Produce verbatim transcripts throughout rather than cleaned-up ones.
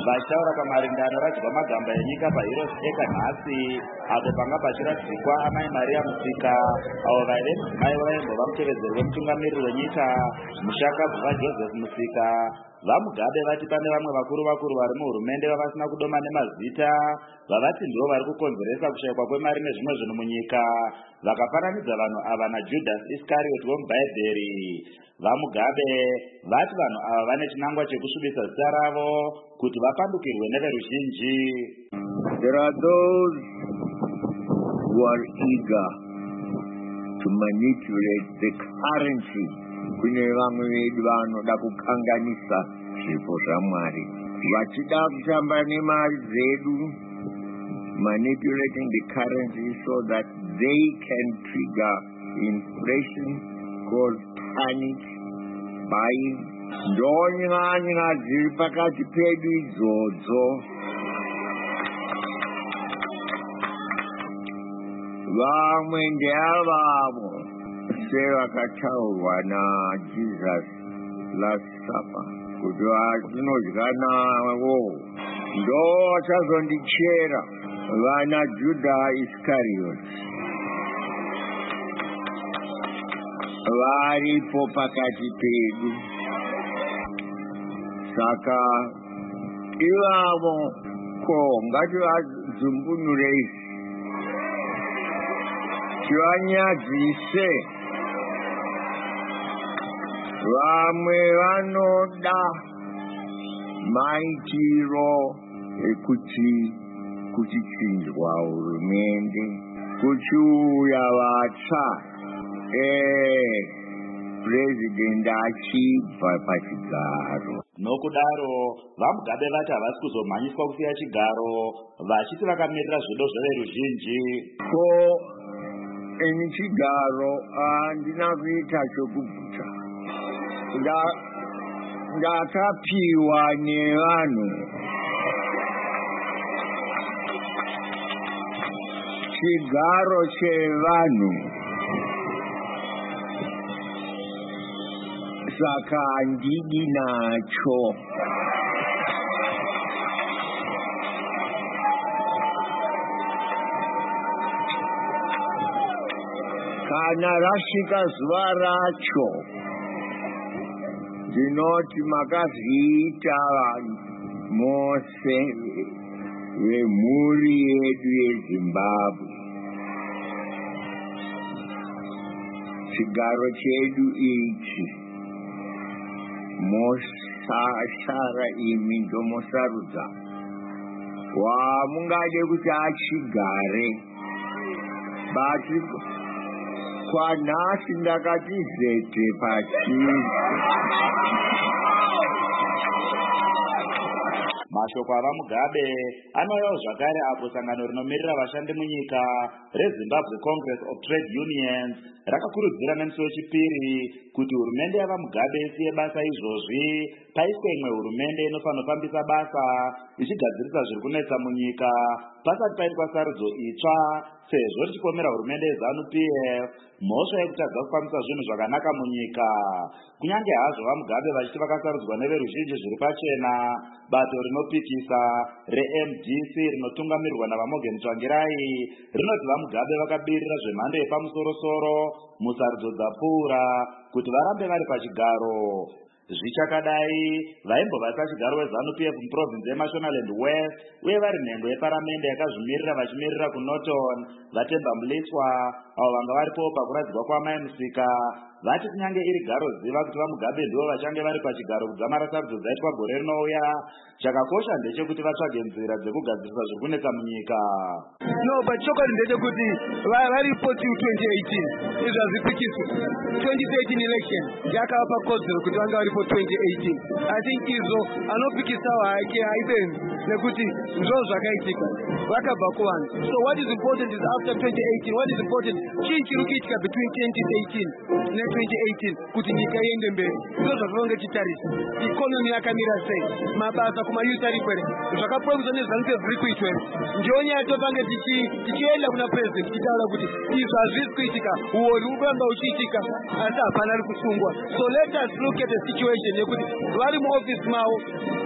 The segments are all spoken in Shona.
vachitaura pamaringano radzwa magamba enyika paheroes ekanhasi apo panga pachiradzikwa amai Maria Musika avo vaive mudzimai vaimbova mutevedzeri wemutungamiriri wenyika mushakabvu vaJoseph Musika. VaMugabe vati pane vamwe vakuru vakuru vari muhurumende vavasina kudoma nemazita vavati ndivo vari kukonzeresa kushayikwa kwemari nezvimwe zvinhu munyika, vakafananidza vanhu ava naJudas Iscariot womubhaibheri. VaMugabe vati vanhu ava vane chinangwa chekusvibisa zita ravo kuti vapandukirwe neveruzhinji. There are those who are eager to manipulate the currency. Kune vamwe vedu vanoda kukanganisa zvipo zvaMwari vachida kutamba nemari dzedu, manipulating the currency so that they can trigger inflation called panic buying. Ndonyanya dziri pakati pedu idzodzo. Vamwe ndeavavo sevakataurwa naJesus last supper kuti vatinodya navo ndo vachazondichera, vana Juda Iscariot varipo pakati pedu. Saka ivavo ko ngativazumbunurei, tivanyadzise. Vamwe vanoda maitiro ekuti kuchichinjwa hurumende, kuchiuya vatsva eh president achibva pachigaro. Nokudaro VaMugabe vati havasi kuzomhanyiswa kusiya chigaro, vachiti vakamirira zvido zveveruzhinji. Ko eni chigaro handina kuita chokubvuta, ndakapiwa nevanhu chigaro chevanhu, saka handidi nacho. Kana rasvika zuva racho, ndinoti makazviita mose vemhuri yedu yeZimbabwe. Chigaro chedu ichi mosashara imi ndomosarudza wamungade kuti achigare. Bati kwanhasi ndakati zete pachii. Mashoko avaMugabe anouyawo zvakare apo sangano rinomirira vashandi munyika reZimbabwe Congress of Trade Unions rakakurudzira nemusi wechipiri kuti hurumende yavaMugabe isiye basa izvozvi, paiswe imwe hurumende inofanira kufambisa basa ichigadzirisa zviri kunetsa munyika pasati paitwa sarudzo itsva, sezvo richikomera hurumende yeZANU P F mhosva yekutadza kufambisa zvinhu zvakanaka munyika. Kunyange hazvo vaMugabe vachiti vakasarudzwa neveruzhinji zviri pachena, bato rinopikisa reM D C rinotungamirirwa navaMorgan Tsvangirai rinoti vaMugabe vakabirira zvemhando yepamusoro-soro musarudzo dzapfuura kuti varambe vari pachigaro. Zvichakadai vaimbova sachigaro weZANU P F muprovinzi yeMashonaland West uye vari nhengo yeparamende yakazvimirira vachimirira kuNorton vaTemba Mletswa avo vanga varipo pakuradzikwa kwaMai Musika vati kunyange iri garo ziva kuti vaMugabe ndivo vachange vari pachigaro kudzamara sarudzo dzaitwa gore rinouya, chakakosha ndechekuti vatsvage nzira dzekugadzirisa zviri kunetsa munyika. No, but chokwadi ndechekuti varipo till twenty eighteen izvo hazvipikiswe. twenty thirteen election yakavapa kodzero kuti vanga varipo twenty eighteen. I think izvo anopikisawo hake haibenzi nekuti ndizvo zvakaitika vakabva kuvanhu. So what is important is after twenty eighteen, what is important chii chiri kuitika between twenty eighteen ne twenty eighteen kuti nyika iende mberi. Ndizvo zvatinonge titarisa. Ikonomi yakamira sei, mabasa kumayuth ari kwere, zvakapromiswa neZANU P F zviri kuitwa. Ndiyo nyaya totange tichienda kuna president tichitaura kuti izvo hazvisi kuitika, uori uramba uchiitika asi hapana ari kusungwa. So let us look at the situation yekuti vari muofisi mavo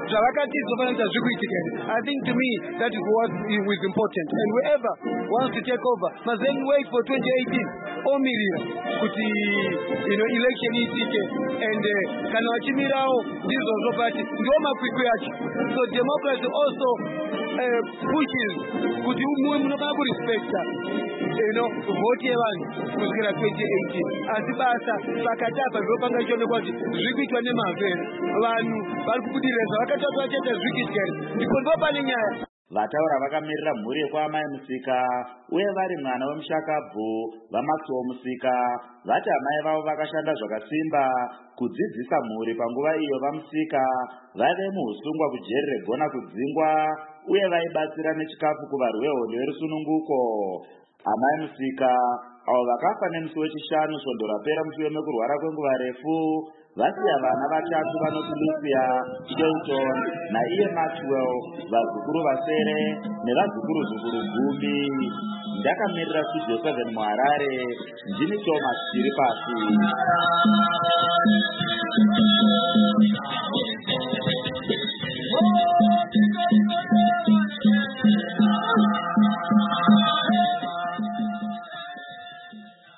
zvavakati zvofanira kuita zviri kuitika here. I think to me that is what is important, and whoever wants to take over must then wait for twenty eighteen omirira kuti you know election iitike, and uh, kana vachimirawo ndizvozvo but ndo makwikwi acho. So democracy also uh, pushes kuti mumwe munofanira kurespecta you know vote yevanhu kusvikira twenty eighteen. Asi basa pakati apa ndopanga ichionekwa kuti zviri kuitwa nemavhero, vanhu vari kubudirira zvavakataura vachaita zviri kuitika here, ndipo ndo pane nyaya. Vataura vakamirira mhuri yekwaamai Musika uye vari mwana wemushakabvu vaMaxiwell Musika vati amai vavo vakashanda zvakasimba kudzidzisa mhuri panguva iyo vaMusika vave muusungwa kujeri regona kudzingwa uye vaibatsira nechikafu kuvarwi vehondo verusununguko. Amai Musika avo vakafa nemusi wechishanu svondo rapera mushure mekurwara kwenguva refu vasiya vana vatatu vanoti Lucia, Shelton naiye Maxwell, vazukuru vasere nevazukuru zukuru gumi. Ndakamirira Studio seven muHarare, ndini Thomas Chiripasi.